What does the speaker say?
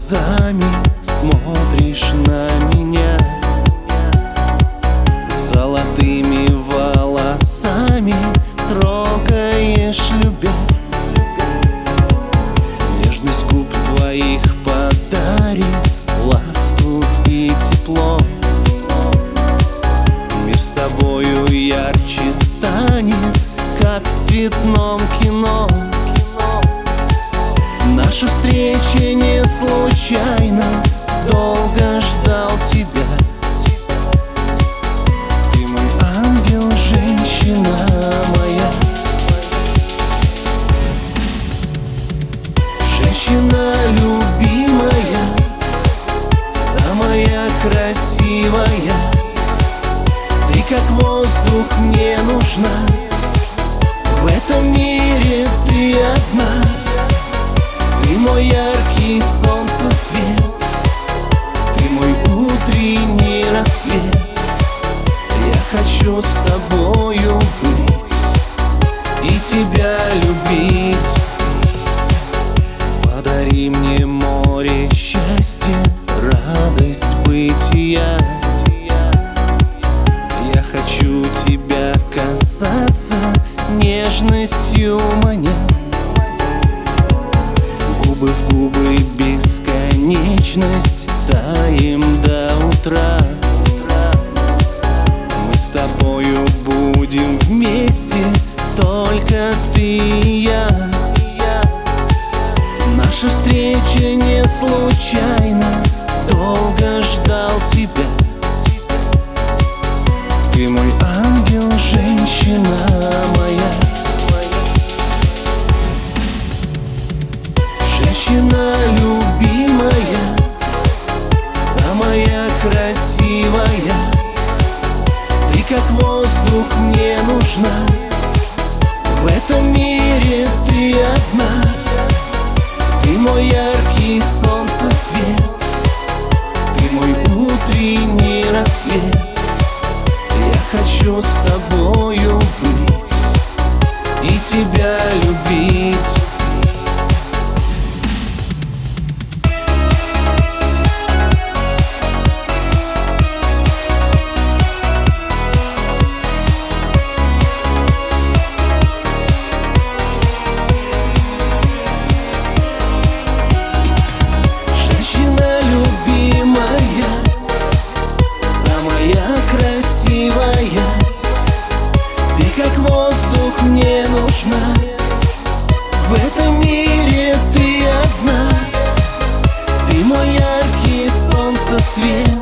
глазами смотришь на меня, золотыми волосами трогаешь, любя. Нежность губ твоих подарит ласку и тепло. Мир с тобою ярче станет, как в цветном кино. Наша встреча не случайна, долго ждал тебя. Ты мой ангел, женщина моя. Женщина любимая, самая красивая. Ты как воздух мне нужна, в этом мире ты одна. Ты мой яркий солнцесвет, ты мой утренний рассвет. Я хочу с тобою быть и тебя любить. Подари мне море счастья, радость бытия. Я хочу тебя касаться, нежностью маня. Губы в губы, бесконечность, таем до утра. Мы с тобою будем вместе, только ты и я. Наша встреча не случайна, долго ждал тебя. Ты мой ангел, женщина моя. Женщина любимая, самая красивая. Ты как воздух мне нужна, в этом мире ты одна. Ты мой яркий солнцесвет, ты мой утренний рассвет. Я хочу с тобою быть и тебя любить. Ты как воздух мне нужна, в этом мире ты одна. Ты мой яркий солнцесвет,